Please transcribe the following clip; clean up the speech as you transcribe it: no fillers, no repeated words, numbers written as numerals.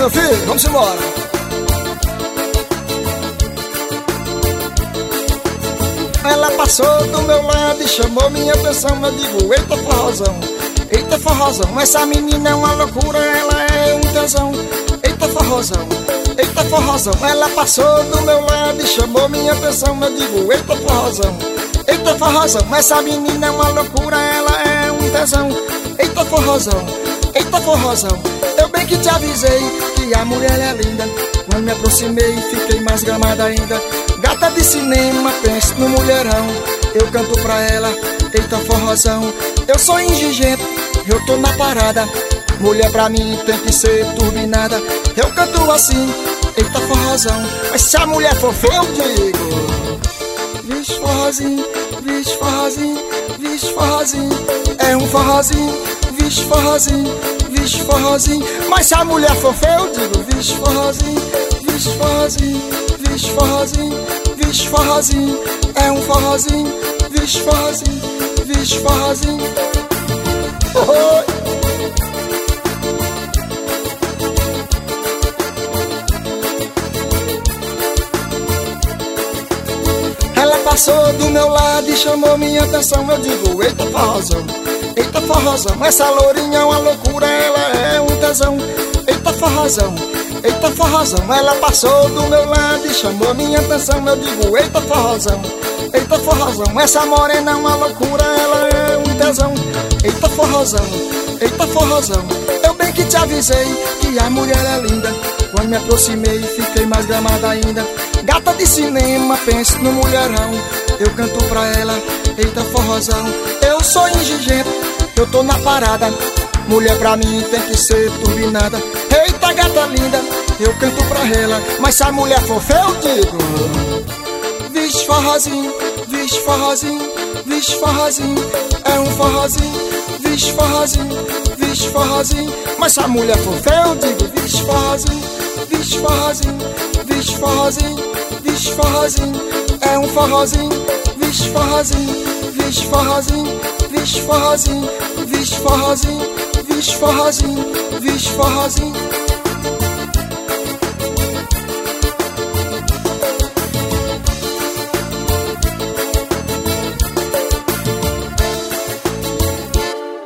meu filho, vamos embora. Ela passou do meu lado e chamou minha atenção. Eu digo, eita forrozão, eita forrozão. Essa menina é uma loucura, ela é um tesão. Eita forrozão, eita forrozão. Ela passou do meu lado e chamou minha atenção. Eu digo, eita forrozão, eita forrozão. Essa menina é uma loucura, ela é um tesão. Eita forrozão, eita forrozão. Eu bem que te avisei que a mulher é linda. Quando me aproximei fiquei mais gamada ainda. Gata de cinema, penso no mulherão. Eu canto pra ela, eita forrozão. Eu sou indigente, eu tô na parada. Mulher pra mim tem que ser turbinada. Eu canto assim, eita forrozão. Mas se a mulher for feia eu digo, vixe forrozinho, vixe forrozinho, vixe forrozinho. É um forrozinho, vixe forrozinho, vixe forrozinho. Mas se a mulher for feia eu digo, vixe forrozinho, vixe forrozinho, vixe forrozinho, vixe forrozinho. É um forrozinho, vixe forrozinho, vixe forrozinho. Oi. Ela passou do meu lado e chamou minha atenção. Eu digo, eita forrozão, eita forrozão. Essa lourinha é uma loucura, ela é um tesão. Eita forrozão, eita forrozão. Ela passou do meu lado e chamou minha atenção. Eu digo, eita forrozão, eita forrozão. Essa morena é uma loucura, ela é um tesão. Eita forrozão, eita forrozão. Eu bem que te avisei que a mulher é linda. Quando me aproximei fiquei mais gramada ainda. Gata de cinema, penso no mulherão. Eu canto pra ela, eita forrozão. Eu sou indigente, eu tô na parada. Mulher pra mim tem que ser turbinada. Eita gata linda, eu canto pra ela. Mas se a mulher for feia eu digo, vixe forrozinho, vixe forrozinho, vixe forrozinho. É um forrozinho, vixe forrozinho, vixe forrozinho. Mas se a mulher for feia eu digo, vixe forrozinho, vixe forrozinho, vixe forrozinho, vixe forrozinho. É um forrozinho, vixe forrozinho, vixe forrozinho, vixe forrozinho, vixe forrozinho, vixe forrozinho, vixe forrozinho.